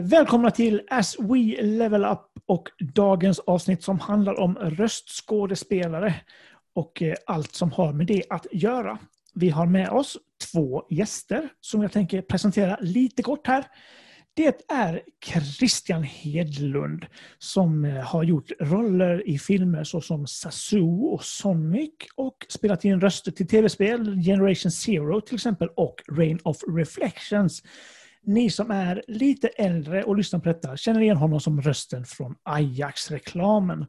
Välkomna till As We Level Up och dagens avsnitt som handlar om röstskådespelare och allt som har med det att göra. Vi har med oss 2 gäster som jag tänker presentera lite kort här. Det är Christian Hedlund som har gjort roller i filmer såsom Sasu och Sonic och spelat in röster till tv-spel Generation Zero till exempel och Reign of Reflections. Ni som är lite äldre och lyssnar på detta känner igen honom som rösten från Ajax-reklamen.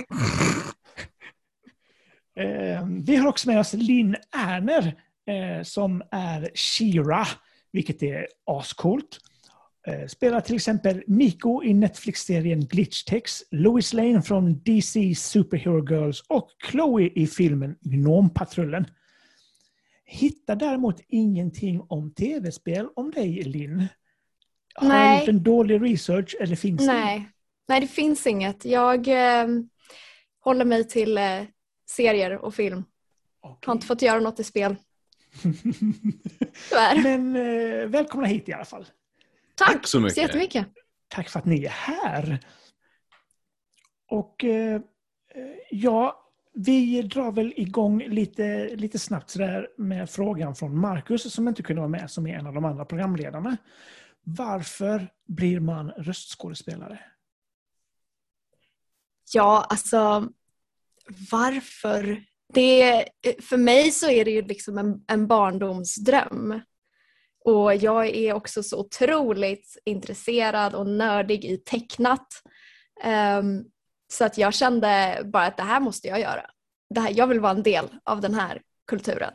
Vi har också med oss Linn Erner som är She-Ra, vilket är ascoolt. Spelar till exempel Miko i Netflix-serien Glitchtex, Lois Lane från DC Superhero Girls och Chloe i filmen Gnompatrullen. Hittar däremot ingenting om tv-spel om dig, Linn. Har jag gjort en dålig research eller finns det? Nej, det finns inget. Jag håller mig till serier och film. Okay. Har inte fått göra något i spel. Men välkomna hit i alla fall. Tack så mycket. Så jättemycket. Tack för att ni är här. Och vi drar väl igång lite snabbt så där med frågan från Marcus som inte kunde vara med, som är en av de andra programledarna. Varför blir man röstskådespelare? Ja, alltså varför? För mig så är det ju liksom en barndomsdröm. Och jag är också så otroligt intresserad och nördig i tecknat. Så att jag kände bara att det här måste jag göra. Jag vill vara en del av den här kulturen.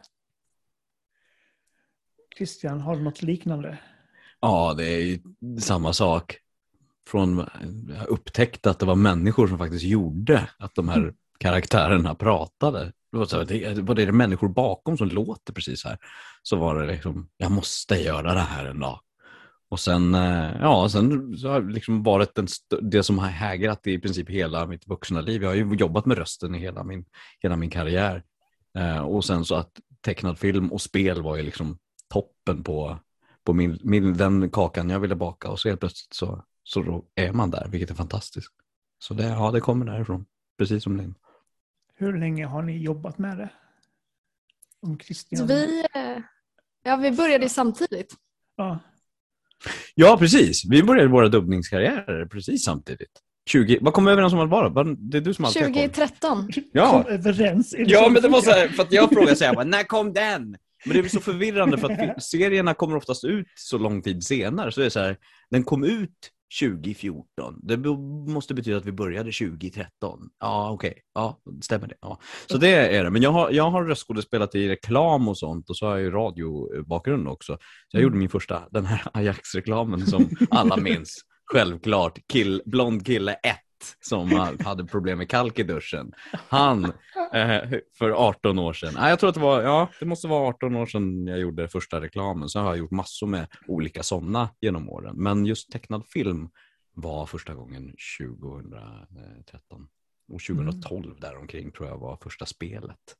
Christian, har du något liknande? Ja, det är ju samma sak. Jag upptäckte att det var människor som faktiskt gjorde att de här karaktärerna pratade. Var det människor bakom som låter precis här. Så var det liksom, jag måste göra det här en dag. Och sen så har det liksom varit det som har hägrat i princip hela mitt vuxna liv. Jag har ju jobbat med rösten i hela min karriär. Och sen så att tecknad film och spel var ju liksom toppen på den kakan jag ville baka. Och så helt plötsligt så då är man där, vilket är fantastiskt. Så det kommer därifrån, precis som Linn. Hur länge har ni jobbat med det? Om Christian... Vi började samtidigt. Ja, precis. Vi började våra dubbningskarriärer precis samtidigt. Vad kom vi överens om att vara? Det är du som alltid 2013. Ja. Kom överens. Ja, men det var så här, för att jag frågade så här, när kom den? Men det är så förvirrande för att serierna kommer oftast ut så lång tid senare. Så det är så här, den kom ut 2014. Det måste betyda att vi började 2013. Ja, okej. Ja, stämmer det. Ja. Så det är det. Men jag har röstskådespelat i reklam och sånt. Och så har jag ju radiobakgrund också. Så jag gjorde min första, den här Ajax-reklamen som alla minns. Självklart. Blond kille 1 som hade problem med kalk i duschen. Han för 18 år sedan. Jag tror att det måste vara 18 år sedan jag gjorde första reklamen. Så har jag gjort massor med olika sådana genom åren. Men just tecknad film var första gången 2013. Och 2012 däromkring tror jag var första spelet.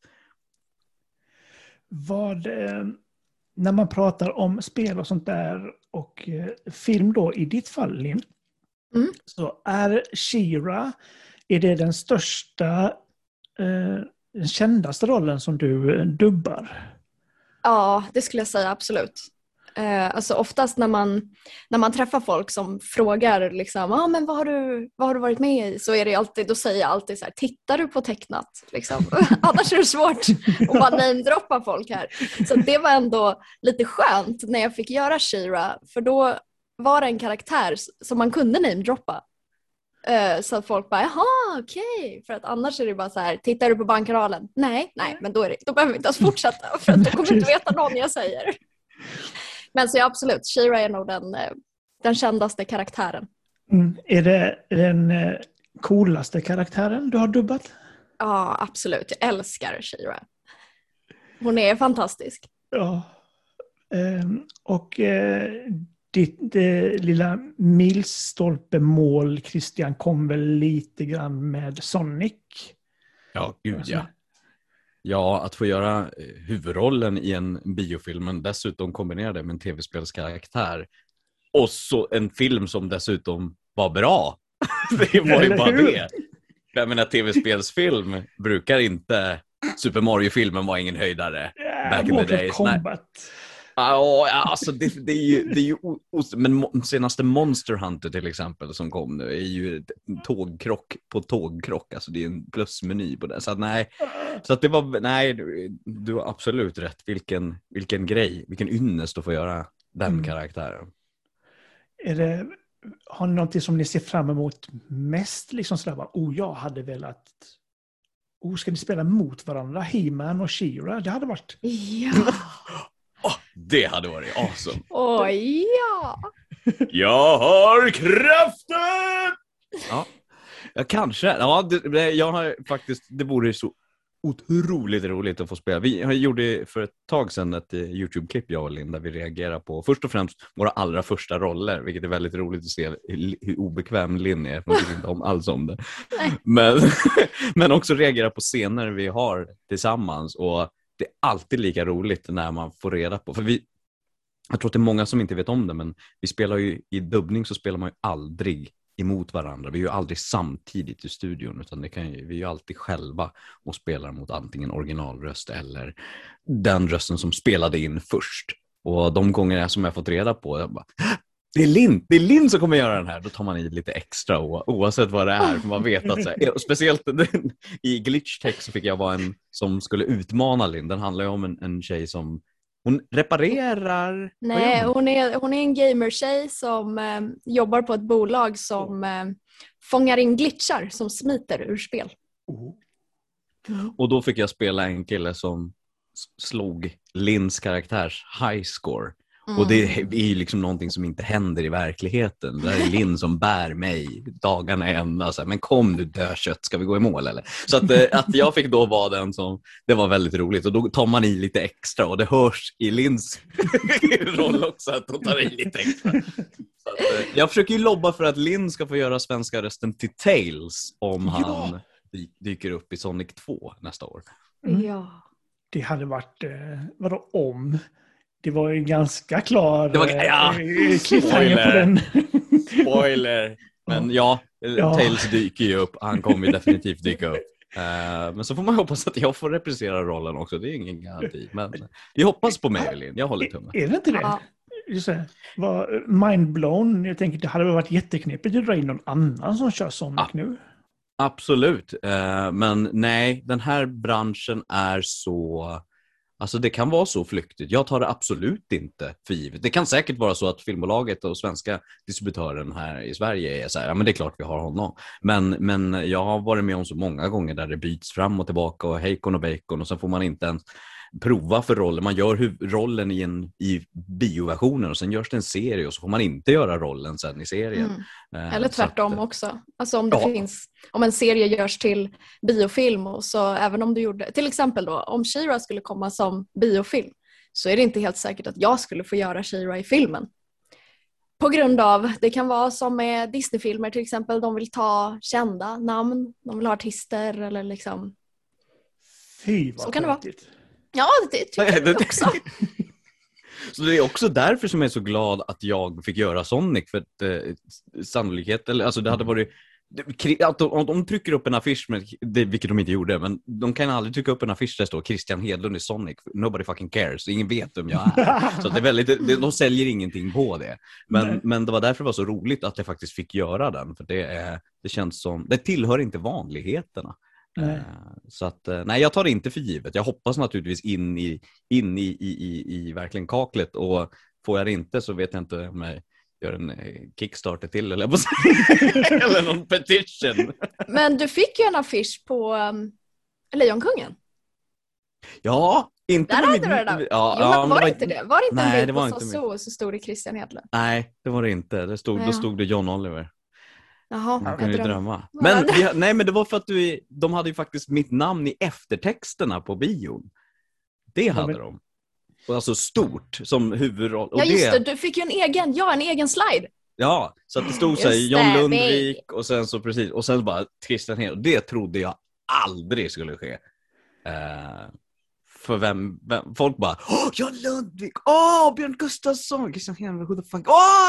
När man pratar om spel och sånt där och film då i ditt fall, Linn, så är She-Ra, är det den största, den kändaste rollen som du dubbar? Ja, det skulle jag säga absolut. Alltså oftast när man träffar folk som frågar liksom, men vad har du varit med i? Så är det alltid, då säger jag alltid så här, tittar du på tecknat? Liksom. Annars är det svårt att bara namedroppa folk här. Så det var ändå lite skönt när jag fick göra She-Ra, för då var det en karaktär som man kunde namedroppa. Så att folk bara, jaha, okej. För att annars är det bara så här, tittar du på Bankkanalen? Nej, men då behöver vi inte ens fortsätta. För att då kommer inte veta någon jag säger. Men så absolut, She-Ra är nog den kändaste karaktären. Är det den coolaste karaktären du har dubbat? Ja, absolut. Jag älskar She-Ra. Hon är fantastisk. Ja. Och ditt lilla milstolpemål, Christian, kom väl lite grann med Sonic? Ja, gud ja. Ja, att få göra huvudrollen i en biofilm, men dessutom kombinera det med en tv-spelskaraktär Och så en film som dessutom var bra. Det var ju bara det. Jag menar, tv-spelsfilm brukar inte... Super Mario-filmen var ingen höjdare. Back in the days. Ja, alltså det är ju men senaste Monster Hunter till exempel som kom nu är ju tågkrock på tågkrock, alltså det är en plusmeny på det. Så att nej, så att det var du har absolut rätt. Vilken grej, vilken ynnest att få göra den karaktären. Har ni någonting som ni ser fram emot mest liksom sådär bara, jag hade velat ska ni spela mot varandra, He-Man och She-Ra? Det hade varit det hade varit awesome. Ja. Jag har kraften! Ja, kanske. Ja, jag har faktiskt, det vore så otroligt roligt att få spela. Vi gjorde för ett tag sedan ett YouTube-klipp, jag och Linn, där vi reagerar på först och främst våra allra första roller, vilket är väldigt roligt att se hur obekväm Linn är. Man tycker inte om alls om det. Men också reagera på scener vi har tillsammans, och det är alltid lika roligt när man får reda på. För jag tror att det är många som inte vet om det, men vi spelar ju i dubbning, så spelar man ju aldrig emot varandra. Vi är ju aldrig samtidigt i studion, utan vi är ju alltid själva och spelar mot antingen originalröst eller den rösten som spelade in först. Och de gånger som jag fått reda på, jag bara, det är Linn som kommer göra den här. Då tar man i lite extra, oavsett vad det är, för man vet att så här, speciellt i Glitch Tech så fick jag vara en som skulle utmana Linn. Den handlar ju om en tjej som hon reparerar. Nej, hon är en gamer-tjej som jobbar på ett bolag som fångar in glitchar som smiter ur spel. Och då fick jag spela en kille som slog Linns karaktärs high score. Och det är ju liksom någonting som inte händer i verkligheten. Det är Linn som bär mig dagarna ända. Så här, men kom nu, dödkött, ska vi gå i mål eller? Så att jag fick då vara den som, det var väldigt roligt. Och då tar man i lite extra, och det hörs i Linns roll också att hon tar i lite extra. Så att, jag försöker ju lobba för att Linn ska få göra svenska rösten till Tails om han dyker upp i Sonic 2 nästa år. Ja. Det hade varit, vadå om? Det var ju ganska klar cliffhanger på den. Spoiler. Men Tails dyker ju upp. Han kommer ju definitivt dyka upp. Men så får man hoppas att jag får reprisera rollen också. Det är ingen garanti. Men vi hoppas på mig, Elin. Jag håller tummen. Är det inte det? Ja. Just det. Mindblown. Jag tänker att det hade varit jätteknepigt att dra in någon annan som kör Sonic nu. Absolut. Men nej, den här branschen är så... Alltså det kan vara så flyktigt. Jag tar det absolut inte för givet. Det kan säkert vara så att filmbolaget och svenska distributören här i Sverige är så här, ja men det är klart vi har honom. Men jag har varit med om så många gånger där det byts fram och tillbaka och hejkon och bacon, och sen får man inte ens prova för rollen. Man gör rollen i bioversionen, och sen görs det en serie, och så får man inte göra rollen sen i serien. Eller tvärtom också. Alltså om en serie görs till biofilm, och så även om du gjorde, till exempel då, om She-Ra skulle komma som biofilm, så är det inte helt säkert att jag skulle få göra She-Ra i filmen. På grund av, det kan vara som med Disney-filmer till exempel, de vill ta kända namn, de vill ha artister eller liksom. Fy vad så kan det vara. konstigt. Ja, det tycker jag också. Så det är också därför som jag är så glad att jag fick göra Sonic, för att sannolikhet, eller alltså det hade varit att de trycker upp en affisch, vilket de inte gjorde, men de kan aldrig trycka upp en affisch där det står Christian Hedlund i Sonic. Nobody fucking cares. Ingen vet vem jag är. Så det är väldigt, de säljer ingenting på det. Men det var därför det var så roligt att jag faktiskt fick göra den, för det känns som, det tillhör inte vanligheterna. Så att nej, jag tar det inte för givet. Jag hoppas naturligtvis in i verkligen kaklet, och får jag det inte så vet jag inte om jag gör en Kickstarter till eller eller någon petition. Men du fick ju en affisch på Lejonkungen. Ja, inte där hade du det där. Men var det inte det? Var det inte nej, en bild på så stod det Christian Hedlund? Nej, det var det inte. Då stod det John Oliver. Jaha, man kan ju drömma. Men det var för att de hade ju faktiskt mitt namn i eftertexterna på bion. Det hade de. Och alltså stort som huvudroll. Och ja just det, du fick ju en egen slide. Ja, så att det stod så här, John Lundvik och sen så precis, och sen bara Christian Hedlund. Det trodde jag aldrig skulle ske. för vem folk bara Jan Lundvik, Björn Gustafsson, Christian Henrik, who the fuck,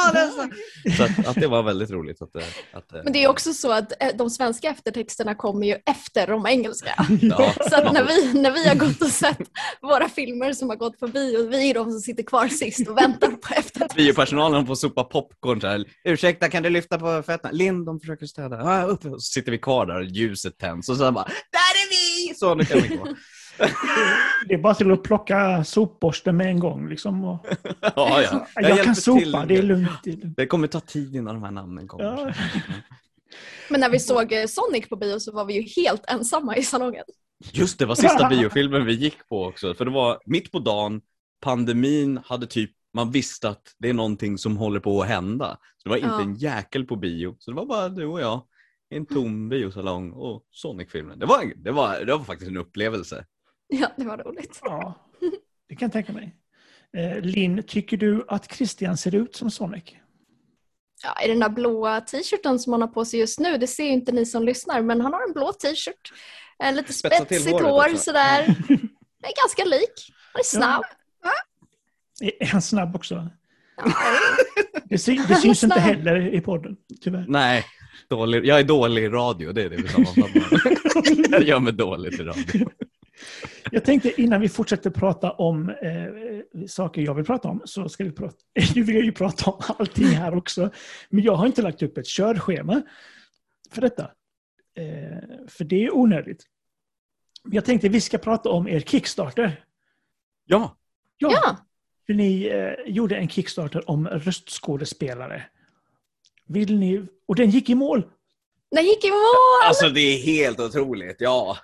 så att det var väldigt roligt Men det är också så att de svenska eftertexterna kommer ju efter de engelska. ja, Så att när vi har gått och sett våra filmer som har gått förbi och vi är de som sitter kvar sist och väntar på eftertexten. biopersonalen får sopa popcorn så här. Ursäkta, kan du lyfta på fötterna? Lind, de försöker städa. Upp. Och så sitter vi kvar där och ljuset tänds och så bara, där är vi! Så nu kan vi gå. Det är bara till att plocka sopborsten med en gång. Liksom, och... ja. Jag kan sopa, det är lugnt. Det kommer ta tid innan de här namnen kommer. Ja. Men när vi såg Sonic på bio så var vi ju helt ensamma i salongen. Just det, var sista biofilmen vi gick på också. För det var mitt på dagen, pandemin hade typ, man visste att det är någonting som håller på att hända. Så det var inte en jäkel på bio. Så det var bara du och jag i en tom biosalong och Sonic-filmen. Det var faktiskt en upplevelse. Ja, det var roligt. Ja, det kan jag tänka mig. Linn, tycker du att Christian ser ut som Sonic? Ja, i den där blåa t-shirten som han har på sig just nu, det ser ju inte ni som lyssnar, men han har en blå t-shirt. Lite spetsigt hår sådär. Det är ganska lik. Han är snabb. Ja. Är han snabb också? Ja. Det syns inte heller i podden, tyvärr. Nej, jag är dålig i radio, det är det vi sammanfattar. Jag gör mig dåligt i radio. Jag tänkte innan vi fortsätter prata om saker jag vill prata om så ska vi prata. Nu vill jag ju prata om allting här också. Men jag har inte lagt upp ett körschema för detta. För det är onödigt. Jag tänkte vi ska prata om er Kickstarter. Ja. För ni gjorde en Kickstarter om röstskådespelare. Vill ni... Och den gick i mål. Den gick i mål! Alltså det är helt otroligt, ja.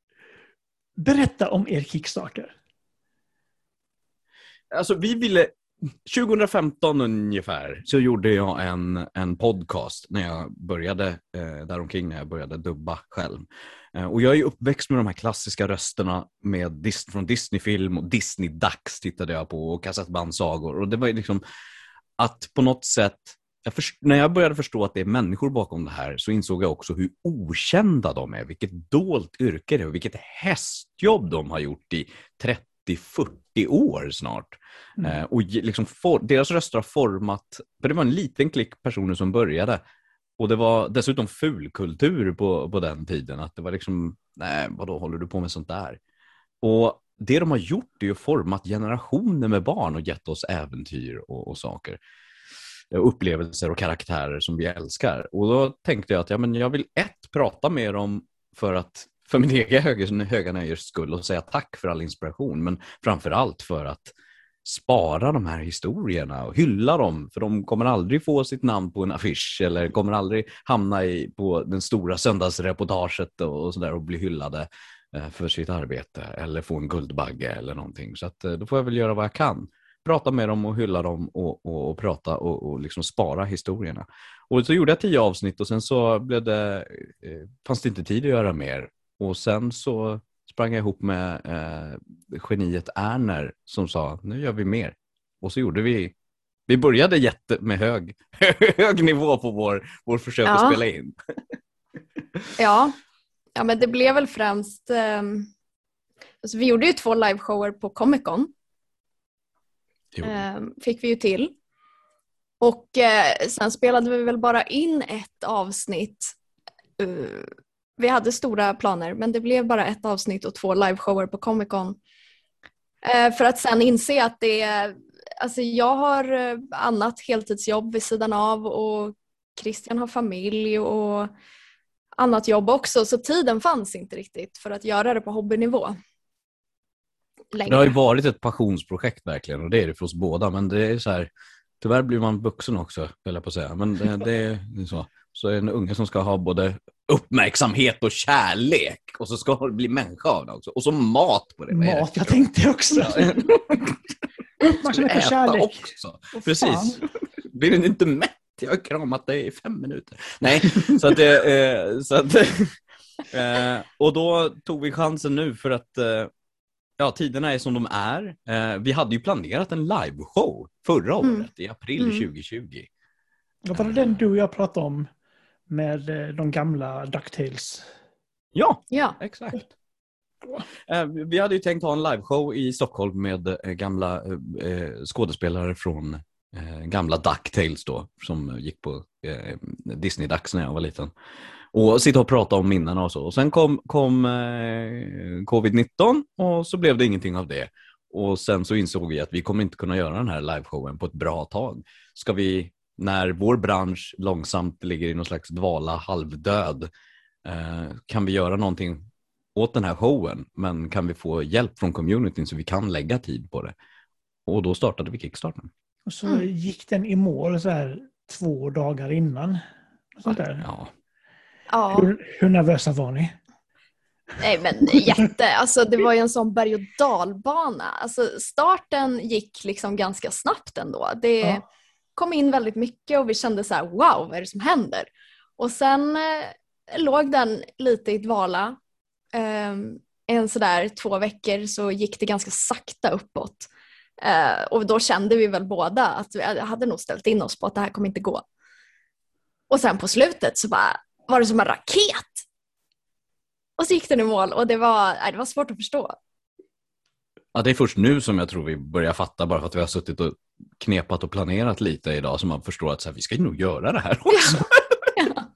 Berätta om er Kickstarter. Alltså vi ville 2015 ungefär så gjorde jag en podcast när jag började däromkring när jag började dubba själv. Och jag är ju uppväxt med de här klassiska rösterna från Disney-film och Disney-dags tittade jag på och kassettbandsagor. Och det var ju liksom att på något sätt när jag började förstå att det är människor bakom det här så insåg jag också hur okända de är. Vilket dolt yrke det är och vilket hästjobb de har gjort i 30-40 år snart. Och liksom deras röster har format, för det var en liten klick personer som började. Och det var dessutom fulkultur på den tiden. Att det var liksom, nej vadå håller du på med sånt där? Och det de har gjort är ju format generationer med barn och gett oss äventyr och saker. Upplevelser och karaktärer som vi älskar. Och då tänkte jag att jag vill prata med dem för min egen höga nöjes skull och säga tack för all inspiration. Men framförallt för att spara de här historierna och hylla dem. För de kommer aldrig få sitt namn på en affisch eller kommer aldrig hamna på den stora söndagsreportaget och sådär och bli hyllade för sitt arbete eller få en guldbagge eller någonting. Så att då får jag väl göra vad jag kan. Prata med dem och hylla dem och prata och liksom spara historierna. Och så gjorde jag 10 avsnitt och sen så fanns det inte tid att göra mer. Och sen så sprang jag ihop med geniet Erner som sa, nu gör vi mer. Och så gjorde vi började med hög nivå på vår försök att spela in. Ja, men det blev väl främst alltså vi gjorde ju 2 liveshower på Comic Con. Fick vi ju till. Och sen spelade vi väl bara in ett avsnitt. Vi hade stora planer men det blev bara ett avsnitt och 2 liveshower på Comic Con. För att sen inse att alltså jag har annat heltidsjobb vid sidan av och Christian har familj och annat jobb också. Så tiden fanns inte riktigt för att göra det på hobbynivå. Längre. Det har ju varit ett passionsprojekt verkligen och det är det för oss båda. Men det är så här, tyvärr blir man vuxen också, vill jag på säga. Men det är så. Så är en unge som ska ha både uppmärksamhet och kärlek. Och så ska det bli människa av det också. Och så mat på det. Mat, jag tänkte också. Uppmärksamhet och kärlek. Också. Precis. Blir du inte mätt? Jag har kramat dig i 5 minuter. Nej, och då tog vi chansen nu för att tiderna är som de är. Vi hade ju planerat en liveshow förra året i april 2020. Vad var det den du och jag pratade om med de gamla DuckTales? Ja, exakt. Vi hade ju tänkt ha en liveshow i Stockholm med gamla skådespelare från gamla DuckTales då, som gick på Disney-dags när jag var liten. Och sitta och prata om minnen och så. Och sen kom covid-19 och så blev det ingenting av det. Och sen så insåg vi att vi kommer inte kunna göra den här liveshowen på ett bra tag. Ska vi, när vår bransch långsamt ligger i någon slags dvala halvdöd, kan vi göra någonting åt den här showen, men kan vi få hjälp från communityn så vi kan lägga tid på det? Och då startade vi Kickstarten. Och så gick den i mål så här 2 dagar innan. Sånt där. Ja. Ja. Hur nervösa var ni? Nej men alltså det var ju en sån berg- och dalbana. Alltså starten gick liksom ganska snabbt ändå. Det kom in väldigt mycket och vi kände så här: wow, vad är det som händer? Och sen låg den lite i dvala. En sådär 2 veckor så gick det ganska sakta uppåt. Och då kände vi väl båda att vi hade nog ställt in oss på att det här kommer inte gå. Och sen på slutet så bara var det som en raket. Och så gick den i mål och det var svårt att förstå. Ja, det är först nu som jag tror vi börjar fatta, bara för att vi har suttit och knepat och planerat lite idag, som man förstår att så här, vi ska ju nog göra det här också. Ja.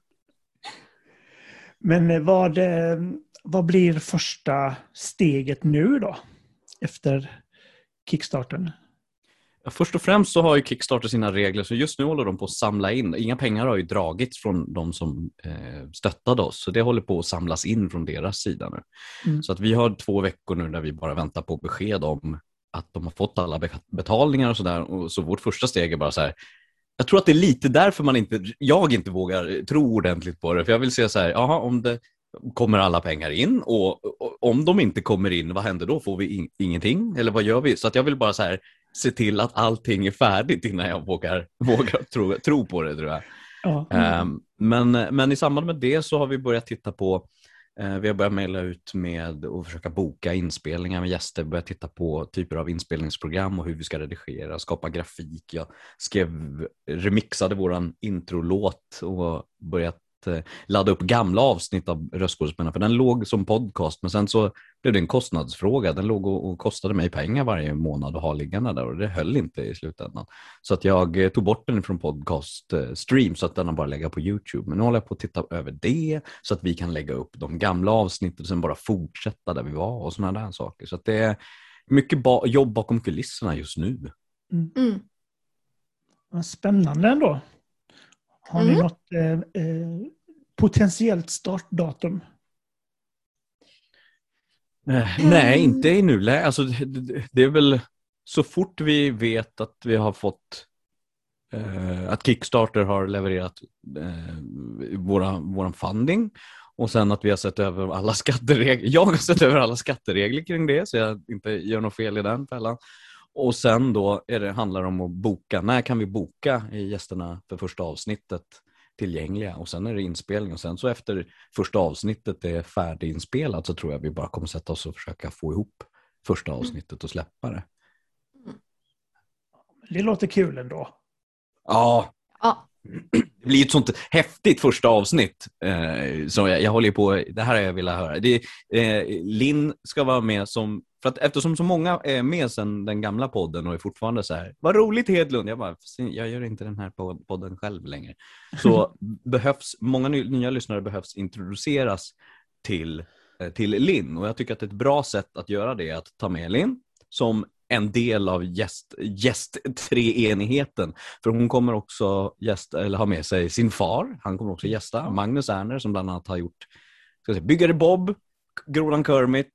Men vad blir första steget nu då? Efter Kickstarten? Ja, först och främst så har ju Kickstarter sina regler, så just nu håller de på att samla in. Inga pengar har ju dragits från de som stöttade oss, så det håller på att samlas in från deras sida nu. Så att vi har 2 veckor nu där vi bara väntar på besked om att de har fått alla betalningar och sådär. Och så vårt första steg är bara så här. Jag tror att det är lite därför jag inte vågar tro ordentligt på det. För jag vill säga så här, jaha, om det kommer alla pengar in, och om de inte kommer in, vad händer då? Får vi ingenting? Eller vad gör vi? Så att jag vill bara så här se till att allting är färdigt innan jag vågar tro på det, tror jag. Ja. Men i samband med det så har vi börjat titta på, vi har börjat mejla ut med och försöka boka inspelningar med gäster, börjat titta på typer av inspelningsprogram och hur vi ska redigera, skapa grafik. Jag remixade våran introlåt och börjat ladda upp gamla avsnitt av Röstskådespelarna, för den låg som podcast, men sen så blev det en kostnadsfråga. Den låg och kostade mig pengar varje månad att ha liggande där, och det höll inte i slutändan. Så att jag tog bort den från podcast stream, så att den bara lägger på YouTube. Men nu håller jag på att titta över det, så att vi kan lägga upp de gamla avsnitten och sen bara fortsätta där vi var och sådana där saker. Så att det är mycket jobb bakom kulisserna just nu. Spännande ändå. Har ni något potentiellt startdatum? Nej, inte i nuläget. Alltså, det är väl så fort vi vet att vi har fått att Kickstarter har levererat våran funding, och sen att vi har sett över alla skatteregler. Jag har sett över alla skatteregler kring det, så jag inte gör något fel i den fällan. Och sen då handlar det om att boka. När kan vi boka gästerna för första avsnittet tillgängliga? Och sen är det inspelning. Och sen så efter första avsnittet är färdiginspelat, så tror jag vi bara kommer sätta oss och försöka få ihop första avsnittet och släppa det. Det låter kul ändå. Ja. Det blir ett sånt häftigt första avsnitt. Så jag håller på, det här har jag velat höra. Linn ska vara med som, för att eftersom så många är med sedan den gamla podden och är fortfarande så här, vad roligt Hedlund. Jag gör inte den här podden själv längre. Så många nya lyssnare behövs introduceras till Linn. Och jag tycker att ett bra sätt att göra det är att ta med Linn som en del av gäst-treenigheten. För hon kommer också ha med sig sin far. Han kommer också gästa, Magnus Ernst, som bland annat har gjort Byggare Bob, Grodan Kermit.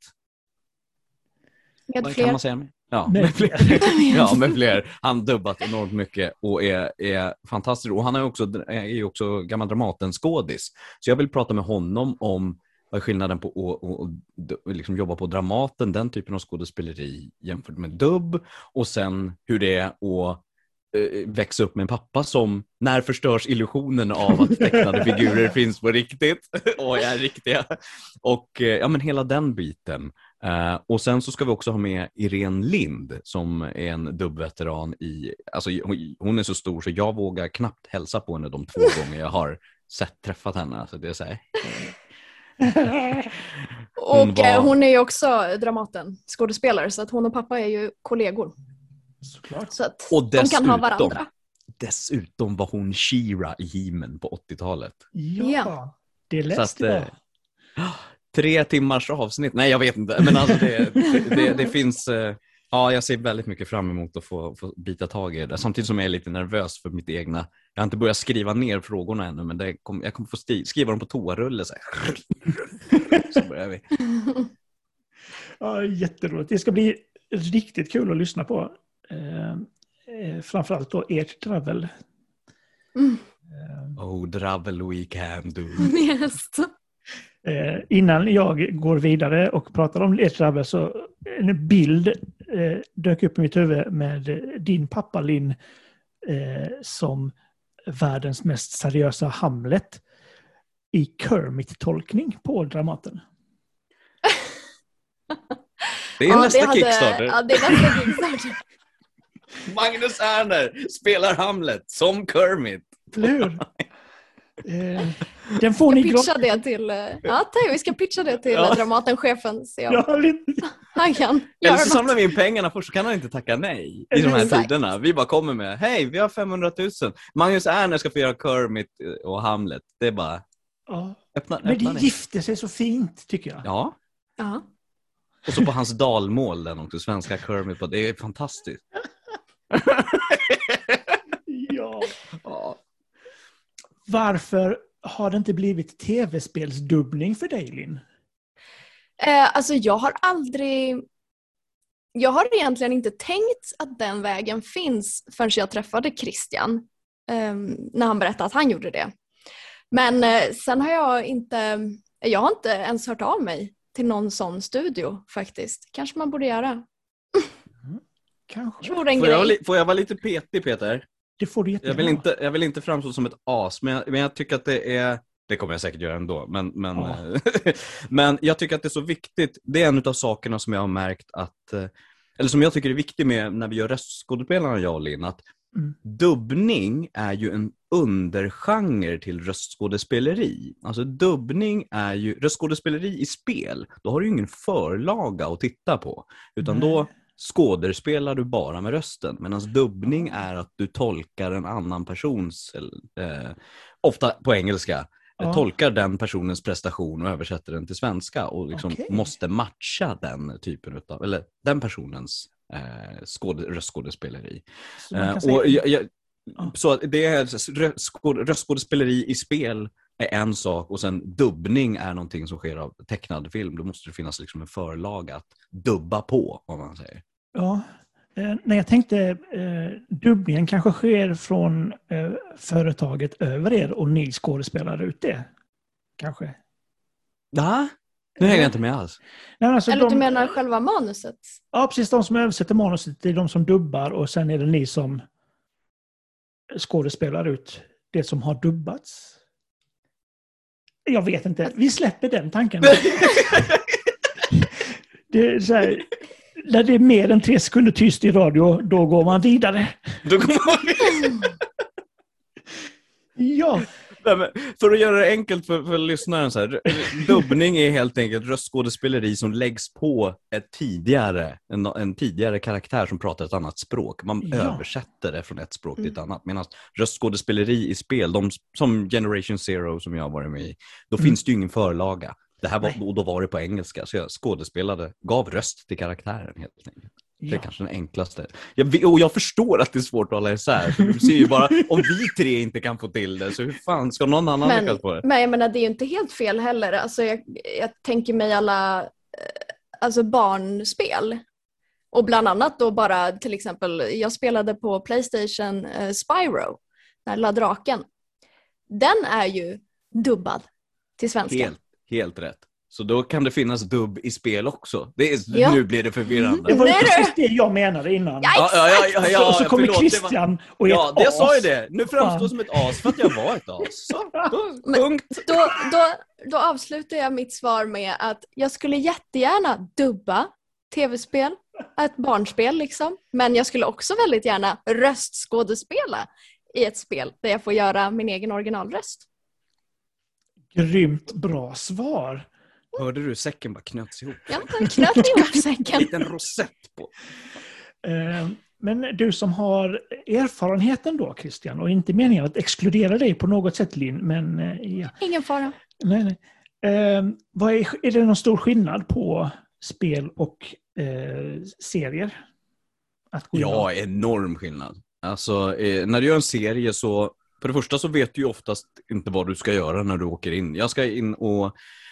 Med Kan man säga? Ja, med fler. Ja, med fler. Han dubbat enormt mycket och är fantastisk. Och han är ju också gammal Dramaten-skådis. Så jag vill prata med honom om vad är skillnaden på att liksom jobba på Dramaten, den typen av skådespeleri jämfört med dubb, och sen hur det är att växa upp med en pappa som, när förstörs illusionen av att tecknade figurer finns på riktigt och är riktiga, och men hela den biten. Och sen så ska vi också ha med Irene Lind som är en dubbveteran alltså hon är så stor så jag vågar knappt hälsa på henne de 2 gånger jag har träffat henne. Alltså det är så här. Hon är ju också Dramaten, skådespelare, så att hon och pappa är ju kollegor. Såklart. Så att Och de kan ha varandra. Dessutom var hon She-Ra i He-Man på 80-talet. Ja, det läste jag. 3 timmars avsnitt. Nej, jag vet inte. Men alltså det finns... Ja, jag ser väldigt mycket fram emot att få bita tag i det. Samtidigt som jag är lite nervös för mitt egna... Jag har inte börjat skriva ner frågorna ännu, men jag kommer få skriva dem på toarulle. Så börjar vi. Ja, jätteroligt. Det ska bli riktigt kul att lyssna på. Framförallt då ert travel. Travel we can do. Yes. Innan jag går vidare och pratar om ert travel så en bild dök upp i mitt huvud med din pappa Linn som världens mest seriösa Hamlet i Kermit-tolkning på Dramaten. Det är nästa Kickstarter. Ja, det är nästa Kickstarter. Magnus Ernst spelar Hamlet som Kermit. Eller hur? Den får ni pitcha det till... vi ska pitcha det till Dramaten-chefen. Han kan eller så samlar vi in pengarna först, så kan han inte tacka nej i de här tiderna. Vi bara kommer med, hej, vi har 500 000. Magnus Ernst ska få göra Kermit och Hamlet. Det är bara... Öppna men det gifter sig så fint, tycker jag. Ja. Och så på hans dalmål, den också, svenska Kermit. Det är fantastiskt. Ja. Varför har det inte blivit tv-spelsdubbning för dig, Linn? Alltså jag har egentligen inte tänkt att den vägen finns förrän jag träffade Christian. När han berättade att han gjorde det. Men sen har jag har inte ens hört av mig till någon sån studio faktiskt. Kanske man borde göra. Kanske. Får jag vara lite petig, Peter? Det får du jättegärna. Jag vill inte framstå som ett as, men jag tycker att det kommer jag säkert göra ändå, men jag tycker att det är så viktigt. Det är en av sakerna som jag har märkt eller som jag tycker är viktigt med när vi gör röstskådespelarna, jag och Linn, att dubbning är ju en undergenre till röstskådespeleri. Alltså dubbning är ju röstskådespeleri i spel. Då har du ju ingen förlaga att titta på, utan då skådespelar du bara med rösten, medan dubbning är att du tolkar en annan persons, ofta på engelska, tolkar den personens prestation och översätter den till svenska och liksom måste matcha den typen av, eller den personens röstskådespeleri. Så det är röstskådespeleri i spel är en sak, och sen dubbning är någonting som sker av tecknad film. Då måste det finnas liksom en förlaga att dubba på, om man säger. Ja, när jag tänkte dubbningen kanske sker från företaget över er och ni skådespelar ut det. Kanske. Ja, nu hänger jag inte med alls. Nej, alltså eller du menar själva manuset? Ja, precis. De som översätter manuset är de som dubbar, och sen är det ni som skådespelar ut det som har dubbats. Jag vet inte. Vi släpper den tanken. Det är så här, när det är mer än 3 sekunder tyst i radio, då går man vidare. Ja. För att göra det enkelt för lyssnaren så här, dubbning är helt enkelt röstskådespeleri som läggs på en tidigare karaktär som pratar ett annat språk. Man översätter det från ett språk till ett annat. Medan röstskådespeleri i spel, som Generation Zero som jag har varit med i, då finns det ju ingen förlaga. Det här då var det på engelska, så jag gav röst till karaktären helt enkelt. Det är kanske den enklaste. Jag förstår att det är svårt att hålla isär. Du ser ju bara, om vi 3 inte kan få till det, så hur fan ska någon annan lyckas på det? Men jag menar, det är ju inte helt fel heller. Alltså jag tänker mig alla barnspel. Och bland annat då bara till exempel, jag spelade på PlayStation Spyro, den här lilla draken. Den är ju dubbad till svenska. Helt rätt. Så då kan det finnas dubb i spel också. Nu blir det förvirrande. Det var ju precis det jag menade innan. Ja, och så kommer Christian och ja, jag sa ju det. Nu framstår som ett as för att jag var ett as. Så, punkt. Då avslutar jag mitt svar med att jag skulle jättegärna dubba tv-spel, ett barnspel liksom. Men jag skulle också väldigt gärna röstskådespela i ett spel där jag får göra min egen originalröst. Grymt bra svar. Hörde du säcken bara knöts ihop? Ja, han knöt ihop säcken. En liten rosett på. Men du som har erfarenheten då, Christian, och inte meningen att exkludera dig på något sätt, Linn, men ja. Ingen fara. Nej. Är det någon stor skillnad på spel och serier? Ja, enorm skillnad. Alltså, när du gör en serie så, för det första så vet du ju oftast inte vad du ska göra när du åker in. Jag ska in och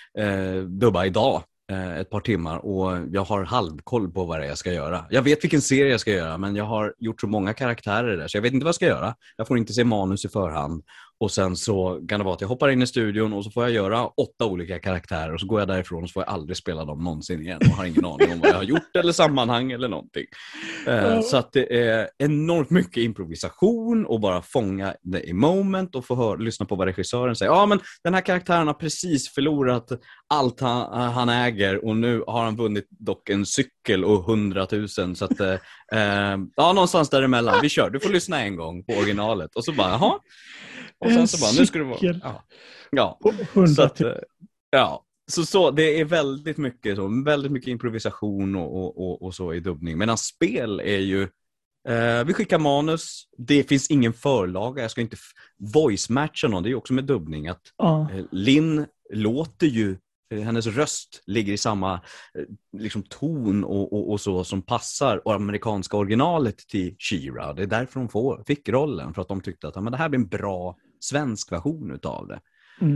dubba idag ett par timmar och jag har halvkoll på vad det är jag ska göra. Jag vet vilken serie jag ska göra, men jag har gjort så många karaktärer där så jag vet inte vad jag ska göra. Jag får inte se manus i förhand. Och sen så kan det vara att jag hoppar in i studion och så får jag göra 8 olika karaktärer och så går jag därifrån och så får jag aldrig spela dem någonsin igen och har ingen aning om vad jag har gjort eller sammanhang eller någonting. Så att det är enormt mycket improvisation och bara fånga det i moment och få lyssna på vad regissören säger. Ja, men den här karaktären har precis förlorat allt han äger och nu har han vunnit dock en cykel och 100 000 så att ja, någonstans däremellan. Vi kör, du får lyssna en gång på originalet och så bara, jaha. Och sen så bara, nu ska det vara... Ja. Så att, ja. Så det är väldigt mycket improvisation och så i dubbning. Medan spel är ju... vi skickar manus, det finns ingen förlaga, jag ska inte voice-matcha någon, det är ju också med dubbning. Att Linn låter ju, hennes röst ligger i samma liksom, ton och så som passar och amerikanska originalet till She-Ra. Det är därför de fick rollen, för att de tyckte att men det här blir en bra svensk version utav det.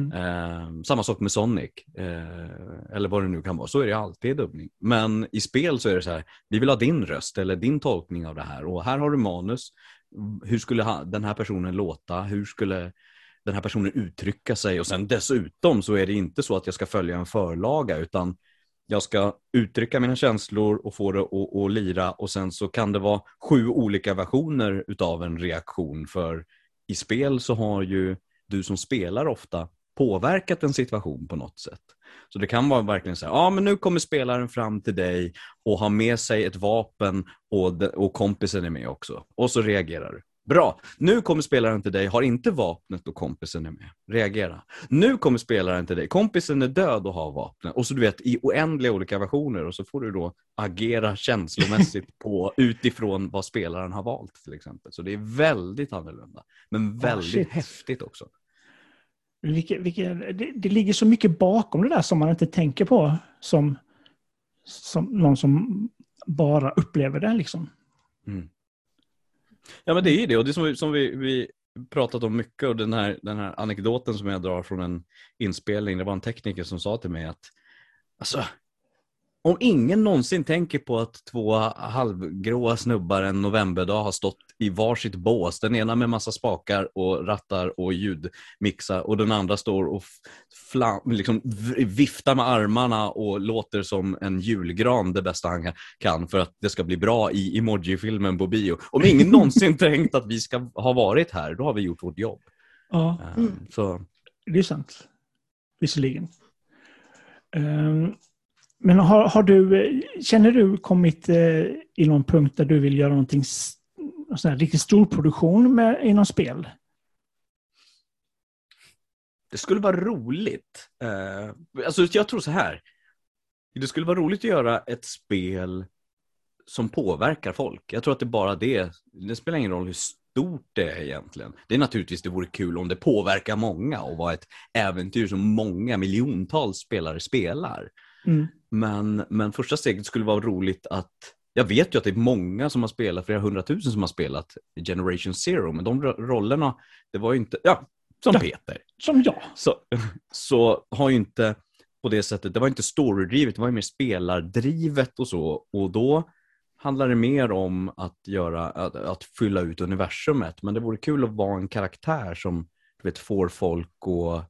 Samma sak med Sonic eller vad det nu kan vara, så är det alltid dubbning. Men i spel så är det så här, vi vill ha din röst eller din tolkning av det här, och här har du manus. Hur skulle den här personen låta? Hur skulle den här personen uttrycka sig? Och sen dessutom så är det inte så att jag ska följa en förlaga, utan jag ska uttrycka mina känslor och få det att lira, och sen så kan det vara 7 olika versioner utav en reaktion, för i spel så har ju du som spelar ofta påverkat en situation på något sätt. Så det kan vara verkligen så här, men nu kommer spelaren fram till dig och har med sig ett vapen och kompisen är med också. Och så reagerar du. Bra, nu kommer spelaren till dig, har inte vapnet och kompisen är med. Reagera. Nu kommer spelaren till dig, kompisen är död och har vapnet. Och så du vet, i oändliga olika versioner, och så får du då agera känslomässigt utifrån vad spelaren har valt till exempel. Så det är väldigt annorlunda, men väldigt häftigt också. Det ligger så mycket bakom det där som man inte tänker på som någon som bara upplever det liksom. Ja, men det är det, och det som vi pratat om mycket, och den här anekdoten som jag drar från en inspelning, det var en tekniker som sa till mig att alltså, om ingen någonsin tänker på att 2 halvgråa snubbar en novemberdag har stått i varsitt bås, den ena med massa spakar och rattar och ljudmixar, och den andra står och liksom viftar med armarna och låter som en julgran, det bästa han kan för att det ska bli bra i emoji-filmen på bio. Om ingen någonsin tänkt att vi ska ha varit här, då har vi gjort vårt jobb. Ja, så. Det är sant. Visserligen. Men känner du kommit i någon punkt där du vill göra någonting sån här riktigt stor produktion i någon spel? Det skulle vara roligt. Alltså jag tror så här. Det skulle vara roligt att göra ett spel som påverkar folk. Jag tror att det är bara det. Det spelar ingen roll hur stort det är egentligen. Det är naturligtvis, det vore kul om det påverkar många och var ett äventyr som många miljontals spelare spelar. Men första steget skulle vara roligt att, jag vet ju att det är många som har spelat, flera 100 000 som har spelat Generation Zero, men de rollerna, det var ju inte, som Peter. Som jag. Så har ju inte på det sättet, det var inte storydrivet, det var ju mer spelardrivet och så, och då handlar det mer om att fylla ut universumet, men det vore kul att vara en karaktär som du vet, får folk att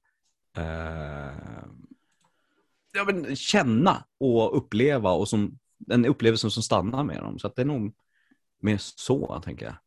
känna och uppleva, och som en upplevelse som stannar med dem. Så att det är nog mer så, tänker jag.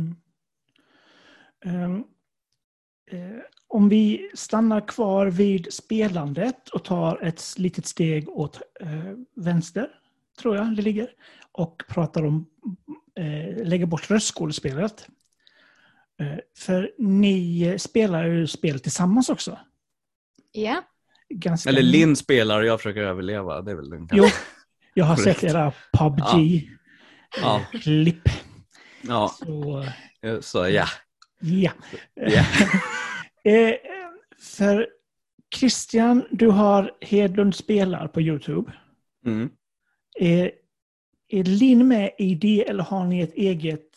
Om vi stannar kvar vid spelandet och tar ett litet steg åt vänster, tror jag det ligger, och pratar om lägga bort röstskådespelet. För ni spelar ju spel tillsammans också. Ja. Ganska... Eller Linn spelar och jag försöker överleva. Det är väl den. Jo, jag har sett era PUBG-klipp. Ja. Så ja. Ja. Ja. För Christian, du har Hedlund spelar på YouTube. Mm. Är Linn med i det eller har ni ett eget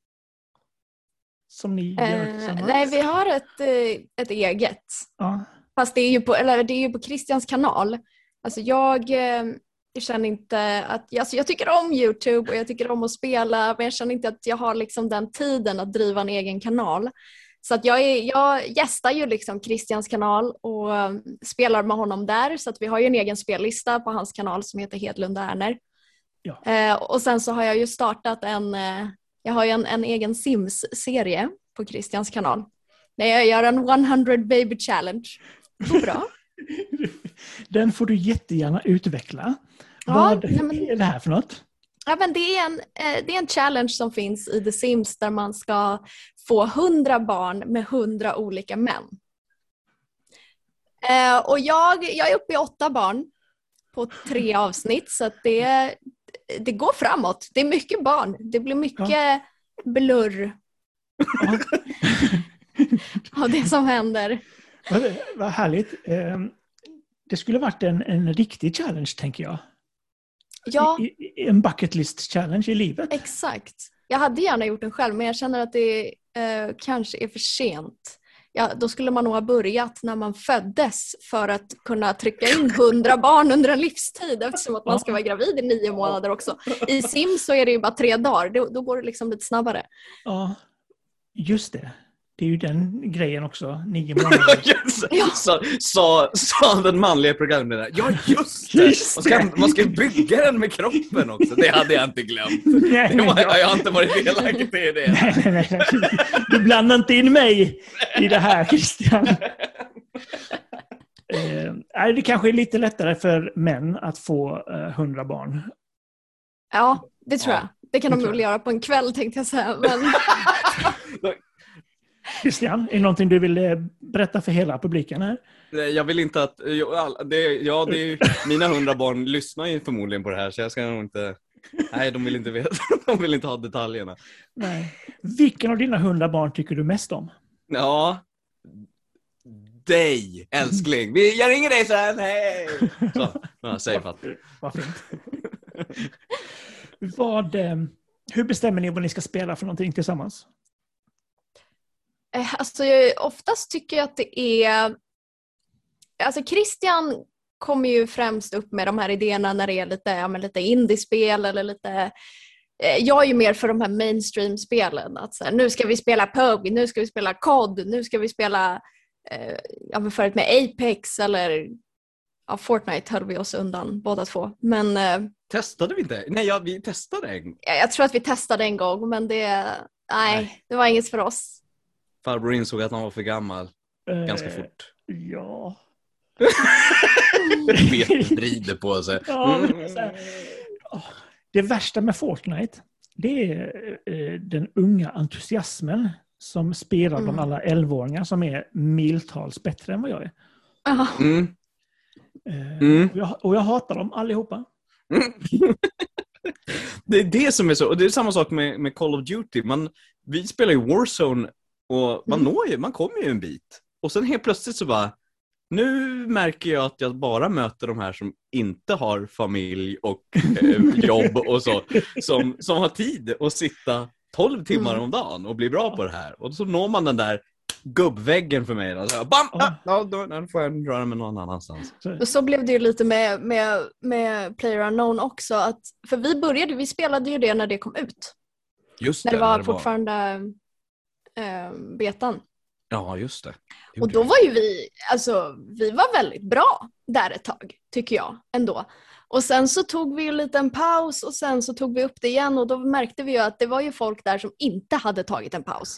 som ni gör tillsammans? Nej, vi har ett eget. Ja. Fast det är ju på Christians kanal. Alltså jag känner inte att... Alltså jag tycker om YouTube och jag tycker om att spela, men jag känner inte att jag har liksom den tiden att driva en egen kanal. Så att jag gästar ju liksom Christians kanal och spelar med honom där. Så att vi har ju en egen spellista på hans kanal som heter Hedlund Ärner. Ja. Och sen så har jag ju startat jag har ju en egen Sims-serie på Christians kanal. Där jag gör en 100 baby challenge. Det går bra. Den får du jättegärna utveckla. Ja, Vad är det här för något? Ja, men det är en challenge som finns i The Sims där man ska få 100 barn med 100 olika män. Och jag är uppe i 8 barn på 3 avsnitt, så att det går framåt. Det är mycket barn. Det blir mycket blurr av det som händer. Vad härligt. Det skulle varit en riktig challenge, tänker jag. Ja. En bucket list challenge i livet. Exakt. Jag hade gärna gjort den själv, men jag känner att det kanske är för sent. Ja, då skulle man nog ha börjat när man föddes för att kunna trycka in 100 barn under en livstid, eftersom att man ska vara gravid i 9 månader också. I Sims så är det ju bara 3 dagar. Då går det liksom lite snabbare. Ja, just det. Det är ju den grejen också, 9 månader. sa den manliga programledaren. Ja, just det! Man ska bygga den med kroppen också. Det hade jag inte glömt. Nej, jag har inte varit delaktig i det. Nej. Du blandar inte in mig i det här, Christian. Det kanske är lite lättare för män att få 100 barn. Ja, det tror jag. Det kan de väl göra på en kväll, tänkte jag säga. Men... Christian, är det någonting du vill berätta för hela publiken här? Jag vill inte att... mina 100 barn lyssnar ju förmodligen på det här, så jag ska nog inte... Nej, de vill inte veta. De vill inte ha detaljerna. Nej. Vilken av dina 100 barn tycker du mest om? Ja... Dig, älskling. Jag ringer dig sen, hej! Så, säg fatt. Vad fint. Hur bestämmer ni vad ni ska spela för någonting tillsammans? Alltså, oftast tycker jag att det är... Alltså Christian kommer ju främst upp med de här idéerna när det är lite indiespel eller lite... Jag är ju mer för de här mainstream-spelen. Att så här, nu ska vi spela PUBG, nu ska vi spela COD, nu ska vi spela... förut med Apex eller... Ja, Fortnite höll vi oss undan båda två. Men... Testade vi inte? Nej, vi testade en gång. Jag tror att vi testade en gång, men det var inget för oss. Farbror insåg att han var för gammal. Ganska fort. Ja. Vrider på sig. Det värsta med Fortnite, det är den unga entusiasmen som spelar bland alla 11-åringar som är miltals bättre än vad jag är. Och jag hatar dem allihopa. Det är det som är så. Och det är samma sak med Call of Duty. Vi spelar ju Warzone och man kommer ju en bit. Och sen helt plötsligt så bara, nu märker jag att jag bara möter de här som inte har familj och jobb och så. Som har tid att sitta 12 timmar om dagen och bli bra på det här. Och så når man den där gubbväggen för mig. Så bam! Då får jag röra mig någon annanstans. Så blev det ju lite med PlayerUnknown också. För vi spelade ju det när det kom ut. Just när det var fortfarande betan. Ja, just det. Och då var ju vi var väldigt bra där ett tag, tycker jag ändå. Och sen så tog vi ju en liten paus och sen så tog vi upp det igen och då märkte vi ju att det var ju folk där som inte hade tagit en paus.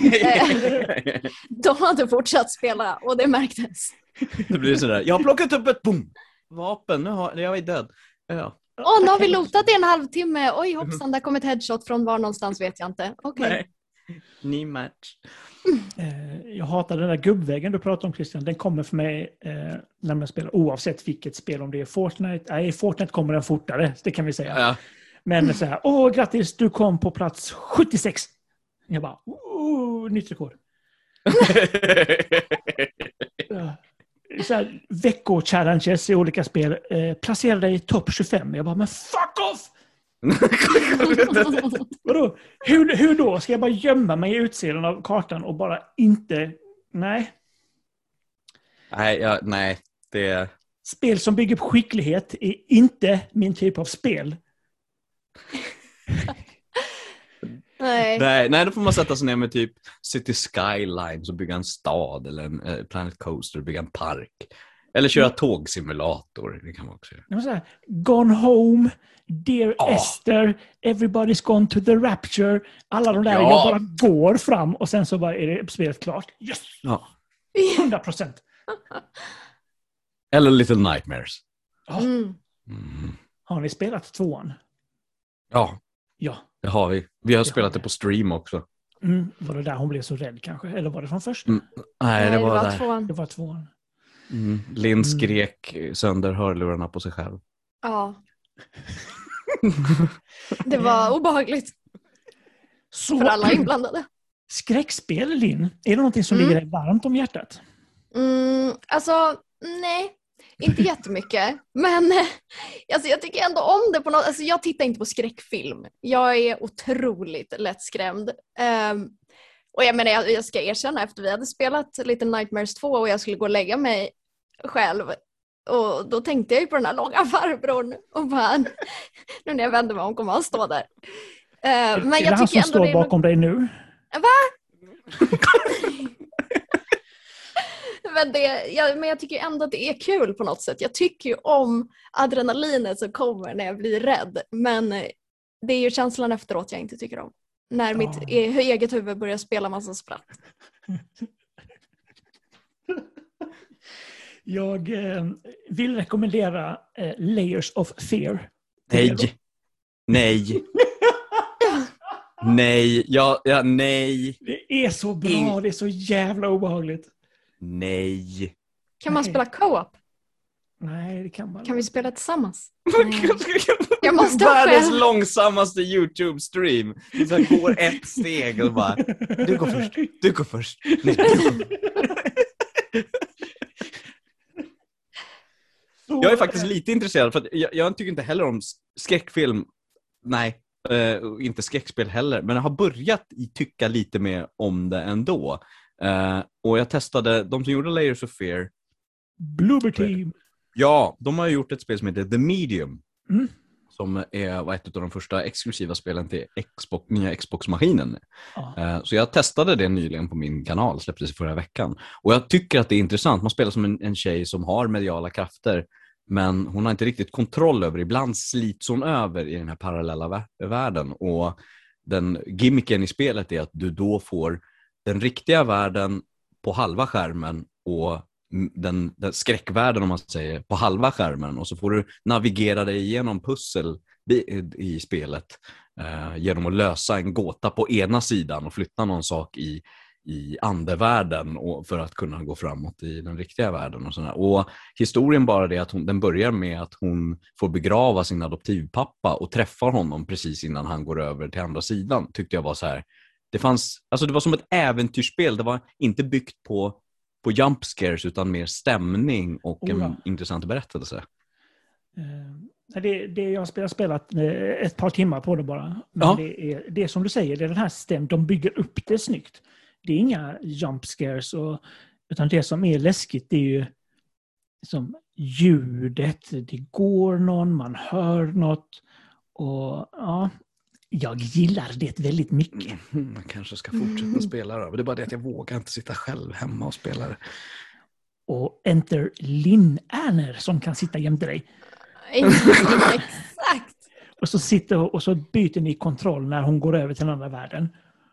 De hade fortsatt spela och det märktes. Det blir sådär, jag har plockat upp ett vapen, jag är död. Ja. Nu har vi lotat i en halvtimme. Oj hoppsan, där kom ett headshot från var någonstans vet jag inte. Okej. Ny match. Jag hatar den där gubbvägen du pratar om, Christian. Den kommer för mig när man spelar, oavsett vilket spel, om det är Fortnite. Nej, Fortnite kommer den fortare, det kan vi säga. Ja. Men så här, grattis, du kom på plats 76. Jag bara, nytt rekord. Så här, veckochallenges i olika spel. Placera dig i topp 25. Jag bara, men fuck off! Vadå? Hur då? Ska jag bara gömma mig i utsidan av kartan och bara inte... Nej. Nej, det... Spel som bygger på skicklighet är inte min typ av spel. Nej, då får man sätta sig ner med typ City Skylines och bygga en stad, eller en Planet Coaster och bygga en park. Eller köra tågsimulator, det kan man också göra. Gone Home, Dear Esther, Everybody's Gone to the Rapture. Alla de där, jag bara går fram och sen så bara är det spelet klart. Yes! Ja. 100%. Eller Little Nightmares. Har ni spelat 2:an? Ja, det har vi. Vi har spelat det på stream också. Var det där hon blev så rädd kanske? Eller var det från först? Nej, det var där. 2:an. Det var 2:an. Linn skrek sönder hörlurarna på sig själv. Ja. Det var obehagligt. Så, för alla inblandade. Skräckspel, Linn, är det någonting som ligger dig varmt om hjärtat? Alltså, nej. Inte jättemycket. Men alltså, jag tycker ändå om det på något. Alltså, jag tittar inte på skräckfilm. Jag är otroligt lättskrämd. Och jag menar, jag ska erkänna, efter vi hade spelat lite Nightmares 2 och jag skulle gå och lägga mig själv. Och då tänkte jag ju på den här långa farbrorn. Och bara, nu när jag vänder mig om kommer han stå där. Men är det han som står bakom dig nu? Va? Men jag tycker ändå att det är kul på något sätt. Jag tycker ju om adrenalinet som kommer när jag blir rädd. Men det är ju känslan efteråt jag inte tycker om. När mitt eget huvud börjar spela massa spratt. Jag vill rekommendera Layers of Fear. Nej. Nej. Nej. Nej. Det är så bra. Det är så jävla obehagligt. Nej. Kan man spela co-op? Nej, det kan man. Kan vi spela tillsammans? Jag måste världens långsammaste YouTube-stream. Så går ett steg och bara, du går först. Nej, jag är faktiskt lite intresserad, för att jag tycker inte heller om skräckfilm. Nej, inte skräckspel heller. Men jag har börjat tycka lite mer om det ändå. Och jag testade, de som gjorde Layers of Fear, Bloober Team. Ja, de har gjort ett spel som heter The Medium. Som var ett av de första exklusiva spelen till nya Xbox-maskinen. Så jag testade det nyligen på min kanal, släpptes i förra veckan. Och jag tycker att det är intressant. Man spelar som en tjej som har mediala krafter, men hon har inte riktigt kontroll över. Ibland slits hon över i den här parallella världen. Och den gimmicken i spelet är att du då får den riktiga världen på halva skärmen och den skräckvärlden, om man säger, på halva skärmen. Och så får du navigera dig igenom pussel i spelet genom att lösa en gåta på ena sidan och flytta någon sak i andevärlden för att kunna gå framåt i den riktiga världen. Och historien bara det att den börjar med att hon får begrava sin adoptivpappa och träffar honom precis innan han går över till andra sidan. Tyckte jag var så här. Det var som ett äventyrsspel. Det var inte byggt på jump scares utan mer stämning och en intressant berättelse. Jag har spelat ett par timmar på det bara. Men det är som du säger, det är den här stämningen. De bygger upp det snyggt. Det är inga jump scares. Utan det som är läskigt, det är ju liksom ljudet. Det går någon, man hör något. Och jag gillar det väldigt mycket. Man kanske ska fortsätta spela då. Men det är bara det att jag vågar inte sitta själv hemma och spela det. Och enter Linn Erner som kan sitta jämte dig. Exakt. Och så byter ni kontroll när hon går över till den andra världen.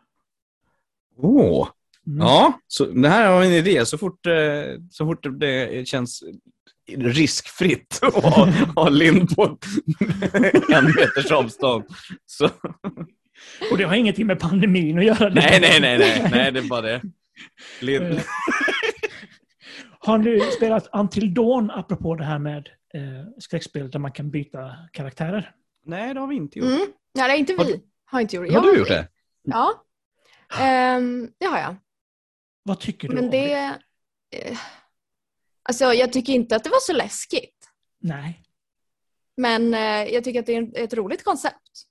Ja, så det här har en idé. Så fort det känns riskfritt att ha Linn på 1 meters avstånd. Så. Och det har ingenting med pandemin att göra. Nej, det är bara det. Har du spelat Until Dawn apropå det här med skräckspel där man kan byta karaktärer? Nej, det har vi inte gjort. Nej, det är inte vi. Har inte gjort. Har du gjort det? Ja. Det har jag. Vad tycker du Men om det? Alltså, jag tycker inte att det var så läskigt. Nej. Men jag tycker att det är ett roligt koncept.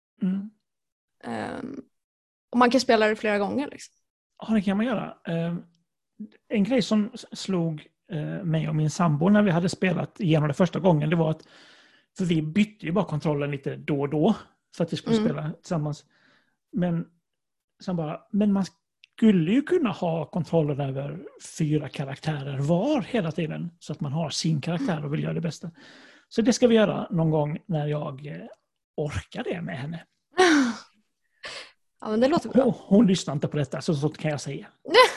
Och man kan spela det flera gånger. Liksom. Ja, det kan man göra. En grej som slog mig och min sambo när vi hade spelat igenom det första gången, det var att för vi bytte ju bara kontrollen lite då och då för att vi skulle spela tillsammans. Men man skulle ju kunna ha kontrollen över 4 karaktärer var hela tiden så att man har sin karaktär och vill göra det bästa. Så det ska vi göra någon gång när jag orkar det med henne. Ja, men det låter bra. Hon lyssnar inte på detta, så kan jag säga.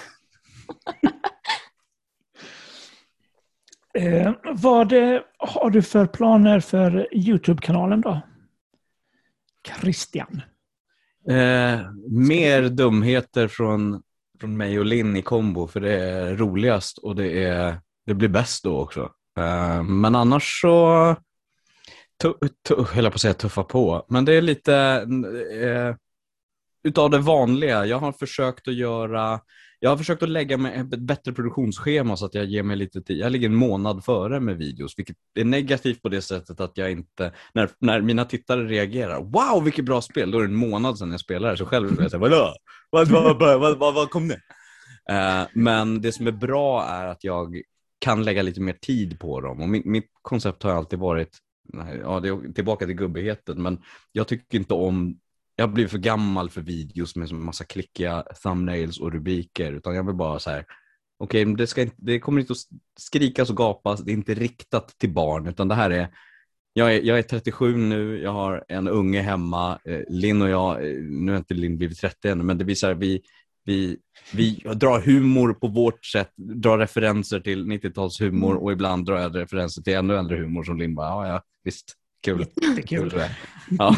Vad har du för planer för YouTube-kanalen då? Christian? Mer dumheter från mig och Linn i kombo, för det är roligast och det blir bäst då också. Men annars så höll jag på att säga tuffa på. Men det är lite utav det vanliga. Jag har försökt att lägga mig ett bättre produktionsschema så att jag ger mig lite tid. Jag ligger en månad före med videos, vilket är negativt på det sättet att jag inte, när mina tittare reagerar, wow vilket bra spel, då är det en månad sedan jag spelar, så själv jag säger, vad kom det? Men det som är bra är att jag kan lägga lite mer tid på dem, och mitt koncept har alltid varit, det är tillbaka till gubbigheten, men jag tycker inte om, jag blir för gammal för videos med en massa klickiga thumbnails och rubriker, utan jag vill bara så här, okej, det kommer inte att skrikas och gapas, det är inte riktat till barn, utan det här är, jag är 37 nu, jag har en unge hemma, Linn och jag, nu har inte Linn blivit 30 ännu, men det visar vi drar humor på vårt sätt, drar referenser till 90-talshumor, och ibland drar jag referenser till ännu äldre humor som Linn bara, ja visst, kul. Jättekul. Ja.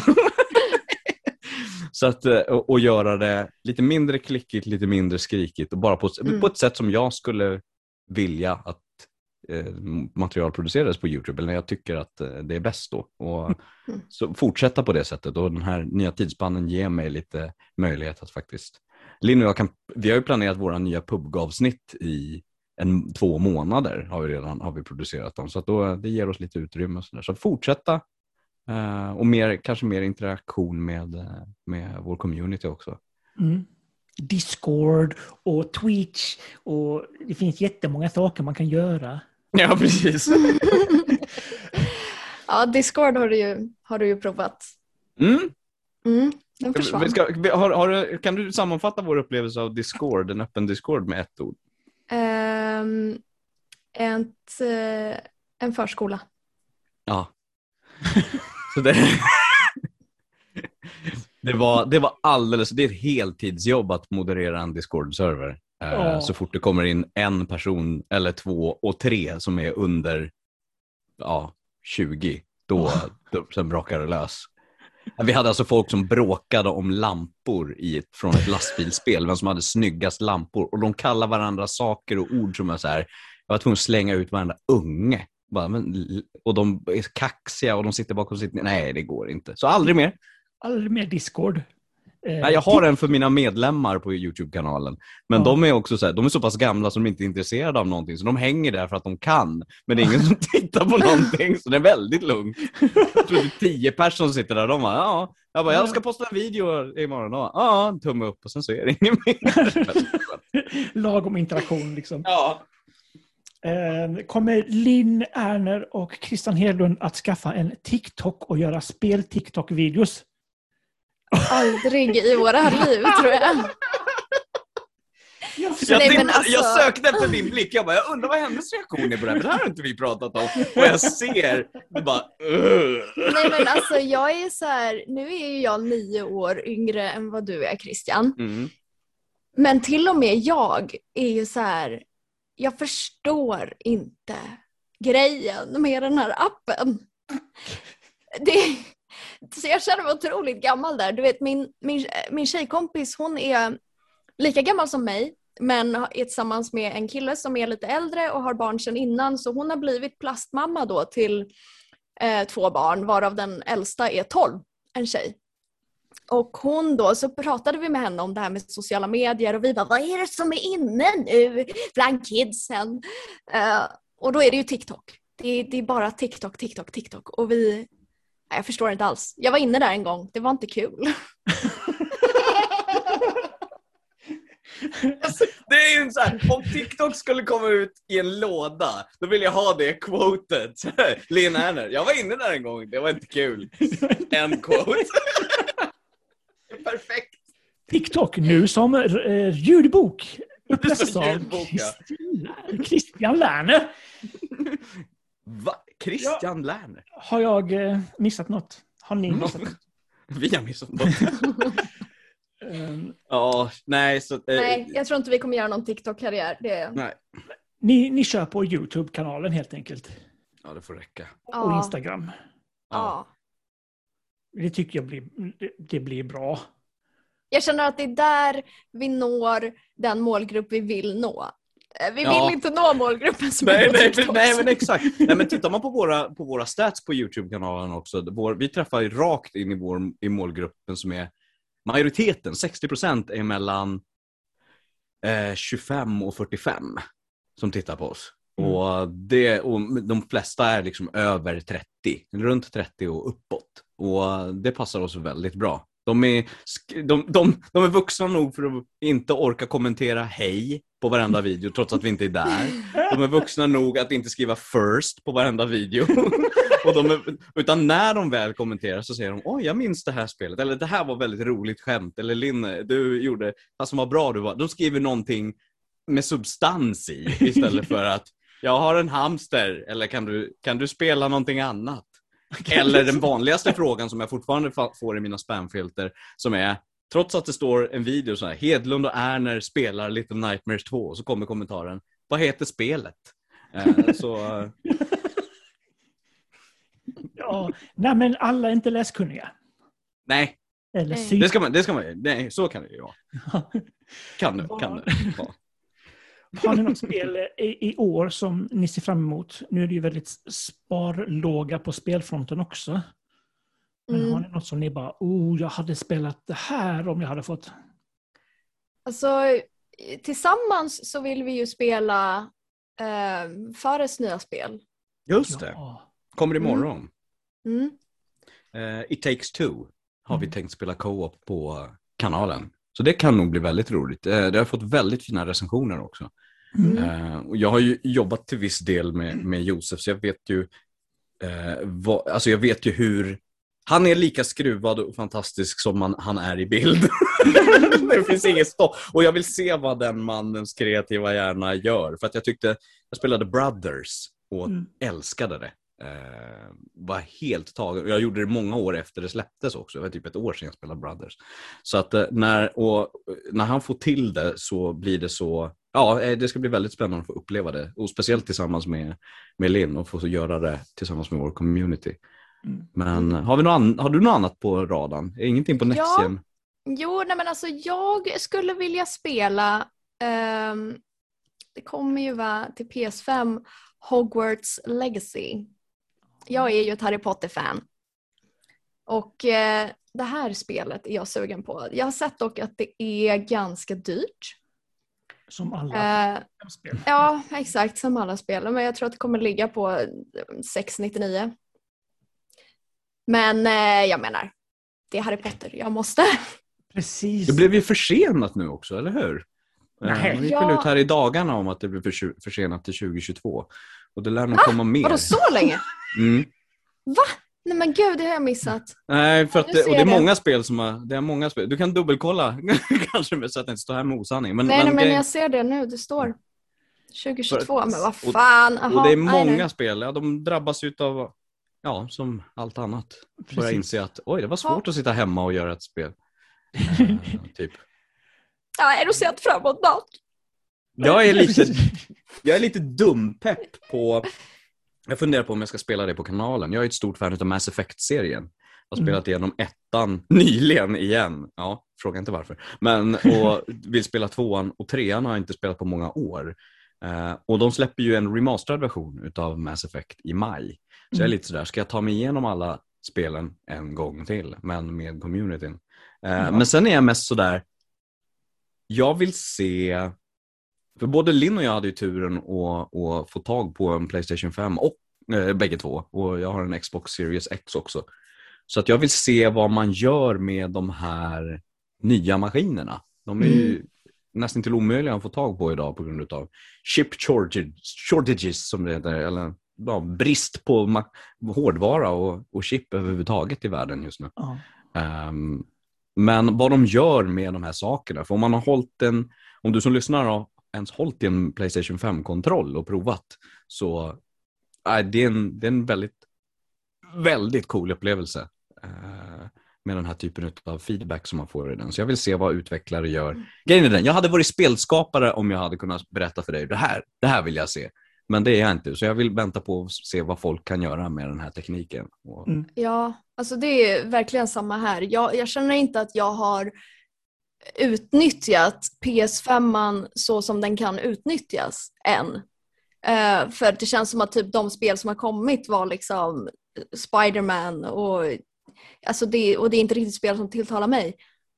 Så att, och göra det lite mindre klickigt, lite mindre skrikigt, och bara på ett sätt som jag skulle vilja att material produceras på YouTube, eller när jag tycker att det är bäst då. Och så fortsätta på det sättet, och den här nya tidsspannen ger mig lite möjlighet att faktiskt, Linn och jag vi har ju planerat våra nya PUBG-avsnitt i 2 månader har vi producerat dem, så att då, det ger oss lite utrymme och sådär. Så fortsätta och kanske mer interaktion med vår community också. Discord och Twitch, och det finns jättemånga saker man kan göra. Ja, precis. Ja, Discord har du ju provat. Den försvann. Kan du sammanfatta vår upplevelse av Discord, en öppen Discord, med ett ord? En förskola. Ja. Så det var alldeles, det är ett heltidsjobb att moderera en Discord-server. Så fort det kommer in en person eller 2 och 3 som är under 20, då sen brakar det lös. Vi hade alltså folk som bråkade om lampor från ett lastbilsspel, vem som hade snyggast lampor, och de kallar varandra saker och ord som är så här, jag var tvungen att slänga ut varandra unge. Och de är kaxiga och de sitter bakom sitt, nej det går inte. Så aldrig mer Discord. Jag har en för mina medlemmar på YouTube-kanalen, men de är också så här, de är så pass gamla som de inte är intresserade av någonting, så de hänger där för att de kan, men det är ingen som tittar på någonting, så det är väldigt lugnt. Jag tror det är 10 personer som sitter där, de bara, jag ska posta en video imorgon, tumme upp, och sen så är det ingen mer. Lagom interaktion liksom. Ja. Kommer Linn Erner och Christian Hedlund att skaffa en TikTok och göra spel-TikTok-videos? Aldrig i våra liv, tror jag. Jag sökte efter din blick. Jag undrar vad hennes reaktion är på det här. Det här har inte vi pratat om. Och jag ser bara... Nej, men alltså jag är så här... Nu är ju jag 9 år yngre än vad du är, Christian. Men till och med jag är ju så här... Jag förstår inte grejen med den här appen. Så jag känner mig otroligt gammal där. Du vet, min tjejkompis, hon är lika gammal som mig. Men är tillsammans med en kille som är lite äldre och har barn sedan innan. Så hon har blivit plastmamma då till 2 barn, varav den äldsta är 12, en tjej. Och hon då, så pratade vi med henne om det här med sociala medier och vi bara, vad är det som är inne nu bland kidsen? Och då är det ju TikTok. Det är bara TikTok. Och jag förstår inte alls. Jag var inne där en gång, det var inte kul. Alltså, det är ju så här, om TikTok skulle komma ut i en låda, då vill jag ha det quotet. Linn Ernst, jag var inne där en gång, det var inte kul. En quote. Perfekt. TikTok nu som ljudbok. Uppläsas av ljudbok, ja. Christian Lerner. Va? Christian Lerner? Har jag missat något? Har ni missat något? Vi har missat något. Nej, jag tror inte vi kommer göra någon TikTok-karriär. Nej. Ni kör på YouTube-kanalen helt enkelt. Ja, det får räcka. Och Instagram. Ja. Det tycker jag blir bra. Jag känner att det är där vi når den målgrupp vi vill nå. Vi vill inte nå målgruppen som nej, men exakt. Nej, men tittar man på våra stats på YouTube-kanalen också. Vi träffar rakt in i målgruppen som är majoriteten, 60% är mellan 25 och 45 som tittar på oss. Och de flesta är liksom över 30, runt 30 och uppåt. Och det passar oss väldigt bra. De är vuxna nog för att inte orka kommentera hej på varenda video trots att vi inte är där. De är vuxna nog att inte skriva first på varenda video. Utan när de väl kommenterar så säger de, oj, jag minns det här spelet. Eller det här var väldigt roligt skämt. Eller Linn, du gjorde det som var bra du var. De skriver någonting med substans istället för att jag har en hamster. Eller kan du spela någonting annat? Eller den vanligaste frågan som jag fortfarande får i mina spamfilter, som är, trots att det står en video så här, Hedlund och Ernst spelar Little Nightmares 2, så kommer kommentaren, vad heter spelet? Ja, nej, men alla är inte läskunniga. Nej. Eller det ska man. Nej, så kan det ju vara. Kan det vara. Har ni något spel i år som ni ser fram emot? Nu är det ju väldigt sparlåga på spelfronten också. Men har ni något som ni bara, jag hade spelat det här om jag hade fått? Alltså, tillsammans så vill vi ju spela Fares nya spel. Just det. Kommer imorgon. It Takes Two har vi tänkt spela co-op på kanalen. Så det kan nog bli väldigt roligt. Det har fått väldigt fina recensioner också. Och jag har ju jobbat till viss del med Josef, så jag vet ju jag vet ju hur han är lika skruvad och fantastisk som han är i bild. Det finns inget stopp. Och jag vill se vad den mannens kreativa hjärna gör. För att jag spelade Brothers och älskade det. Var helt tagen. Jag gjorde det många år efter det släpptes också. Det var typ ett år sedan jag spelade Brothers. Så att när han får till det så blir det så. Ja, det ska bli väldigt spännande att få uppleva det. Och speciellt tillsammans med Linn och få göra det tillsammans med vår community. Men har du något annat på radarn? Ingenting på Next Gen? Jo, nej, men alltså jag skulle vilja spela det kommer ju vara till PS5 Hogwarts Legacy. Jag är ju ett Harry Potter-fan. Och det här spelet är jag sugen på. Jag har sett dock att det är ganska dyrt. Som alla spel. Ja, exakt. Som alla spel. Men jag tror att det kommer ligga på 6,99. Men jag menar, det är Harry Potter. Jag måste. Precis. Det blev ju försenat nu också, eller hur? Nej. Det gick väl ut här i dagarna om att det blev försenat till 2022. Och det lär nog komma mer. Vadå så länge? Va? Nej men gud, det har jag missat. Nej, för att det är många spel det är många spel. Du kan dubbelkolla kanske så att det inte står här med osanning. Men jag ser det nu, det står 2022, men vad fan. Och det är många spel, de drabbas utav som allt annat. Börjar inse att det var svårt att sitta hemma och göra ett spel. Typ. Ja, är du sett framåt något? Jag är lite dumpepp på. Jag funderar på om jag ska spela det på kanalen. Jag är ett stort fan av Mass Effect-serien. Har spelat igenom ettan nyligen igen. Ja, fråga inte varför. Men, och vill spela tvåan och trean har jag inte spelat på många år. Och de släpper ju en remasterad version utav Mass Effect i maj. Så jag är lite sådär, ska jag ta mig igenom alla spelen en gång till, men med communityn. Men sen är jag mest sådär, jag vill se, för både Linn och jag hade ju turen att få tag på en PlayStation 5 och bägge två, och jag har en Xbox Series X också. Så att jag vill se vad man gör med de här nya maskinerna. De är ju nästan till omöjliga att få tag på idag på grund av chip shortages som det heter, eller brist på hårdvara och chip överhuvudtaget i världen just nu. Men vad de gör med de här sakerna, för om man har hållit om du som lyssnar har ens hållit en PlayStation 5-kontroll och provat, så det är en väldigt, väldigt cool upplevelse med den här typen av feedback som man får i den. Så jag vill se vad utvecklare gör. Grejen är den, jag hade varit spelskapare om jag hade kunnat berätta för dig, det här vill jag se. Men det är jag inte, så jag vill vänta på att se vad folk kan göra med den här tekniken. Ja, alltså det är verkligen samma här. Jag känner inte att jag har utnyttjat PS5 så som den kan utnyttjas än. För det känns som att typ de spel som har kommit var liksom Spider-Man och det är inte riktigt spel som tilltalar mig.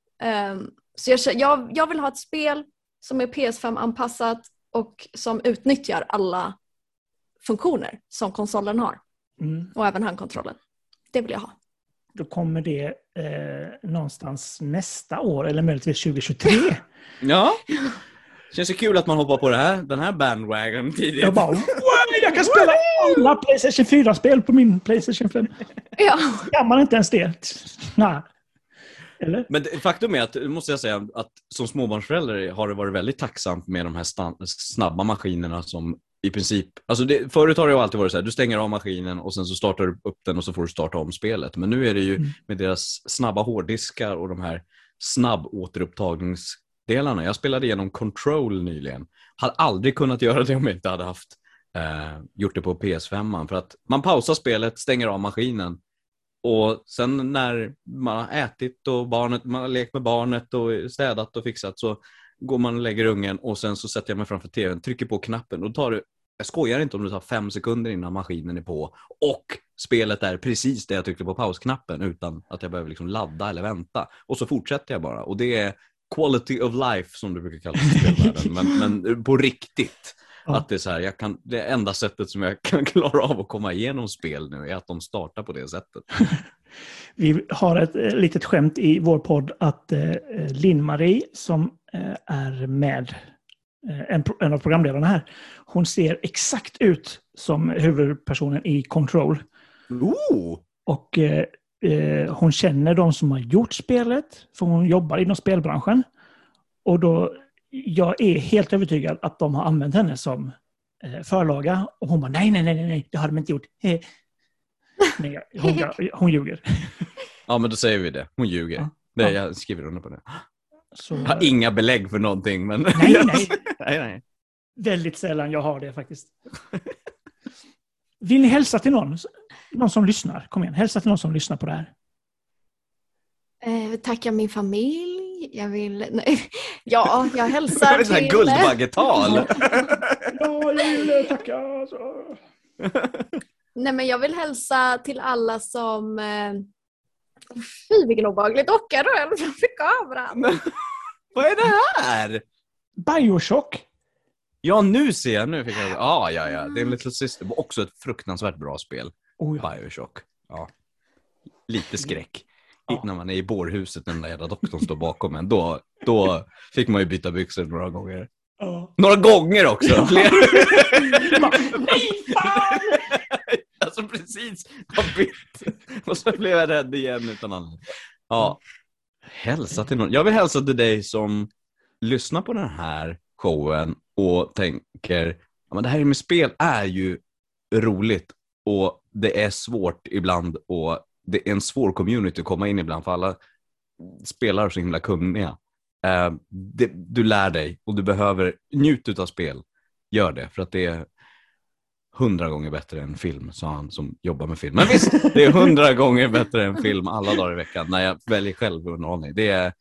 Så jag vill ha ett spel som är PS5-anpassat och som utnyttjar alla funktioner som konsolen har. Och även handkontrollen. Det vill jag ha. Då kommer det någonstans nästa år eller möjligtvis 2023. Ja. Känns det kul att man hoppar på den här bandwagon tidigt. Jag bara, jag kan spela alla PlayStation 4-spel på min PlayStation 5. Ja. Kan man inte ens det? Nej. Eller? Men faktum är att, måste jag säga, att som småbarnsförälder har det varit väldigt tacksamt med de här snabba maskinerna som i princip, alltså förut har det ju alltid varit så här, du stänger av maskinen och sen så startar du upp den och så får du starta om spelet. Men nu är det ju med deras snabba hårddiskar och de här snabb återupptagningsdelarna. Jag spelade igenom Control nyligen. Hade aldrig kunnat göra det om jag inte hade haft gjort det på PS5. För att man pausar spelet, stänger av maskinen. Och sen när man har ätit och man har lekt med barnet och städat och fixat, så går man och lägger ungen och sen så sätter jag mig framför tvn, trycker på knappen och jag skojar inte om det tar 5 sekunder innan maskinen är på och spelet är precis det jag tryckte på pausknappen utan att jag behöver liksom ladda eller vänta. Och så fortsätter jag bara. Och det är quality of life som du brukar kalla det i spelvärlden. men på riktigt. Ja. Att det är så här, det enda sättet som jag kan klara av att komma igenom spel nu är att de startar på det sättet. Vi har ett litet skämt i vår podd att Linn-Marie som är med en av programledarna här, hon ser exakt ut som huvudpersonen i Control. Och hon känner de som har gjort spelet, för hon jobbar inom spelbranschen. Och då, jag är helt övertygad att de har använt henne som förlaga. Och hon bara, nej, det har de inte gjort. Nej, hon ljuger. Ja, men då säger vi det. Hon ljuger. Ja. Det, jag skriver under på det. Så... Jag har inga belägg för någonting, men... Nej. Väldigt sällan jag har det faktiskt. Vill ni hälsa till någon som lyssnar? Kom igen, hälsa till någon som lyssnar på det här. Tacka min familj. Jag hälsar till... Det är guldbaggetal. Ja, jag vill tacka. Alltså. Nej, men jag vill hälsa till alla som... Fy, vilken obehaglig docka då, eller framför kameran. Vad är det här? Bioshock. Ja, nu ser jag. Nu fick jag... Ja. Det är en Little Sister. Också ett fruktansvärt bra spel. Bioshock. Ja. Lite skräck. När man är i bårhuset, den där jävla doktorn står bakom en. Då fick man ju byta byxor några gånger. Några gånger också. Fler. Nej, fan! Alltså precis. Och så blev jag rädd igen utan anledning. Ja. Hälsa till någon. Jag vill hälsa till dig som lyssnar på den här showen och tänker, ja, men det här med spel är ju roligt och det är svårt ibland och det är en svår community att komma in ibland för alla spelare så himla kunniga. Du lär dig och du behöver njuta av spel. Gör det, för att det 100 gånger bättre än film, sa han som jobbar med film. Men visst, det är 100 gånger bättre än film alla dagar i veckan när jag väljer själv underhållning. Det är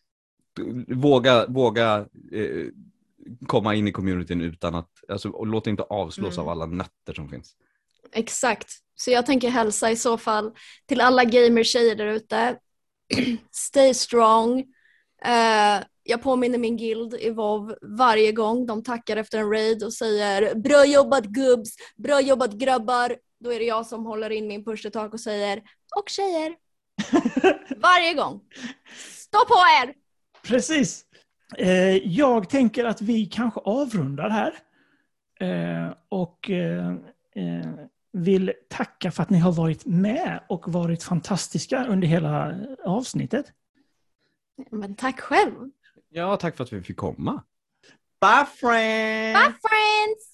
våga komma in i communityn utan att, alltså, och låt inte avslås av alla nötter som finns. Exakt. Så jag tänker hälsa i så fall till alla gamer-tjejer där ute. Stay strong. Jag påminner min guild i WoW varje gång de tackar efter en raid och säger bra jobbat gubbs, bra jobbat grabbar. Då är det jag som håller in min push-to-talk och säger och tjejer. Varje gång. Stå på er! Precis. Jag tänker att vi kanske avrundar här. Och vill tacka för att ni har varit med och varit fantastiska under hela avsnittet. Men tack själv. Ja, tack för att vi fick komma. Bye friends! Bye friends!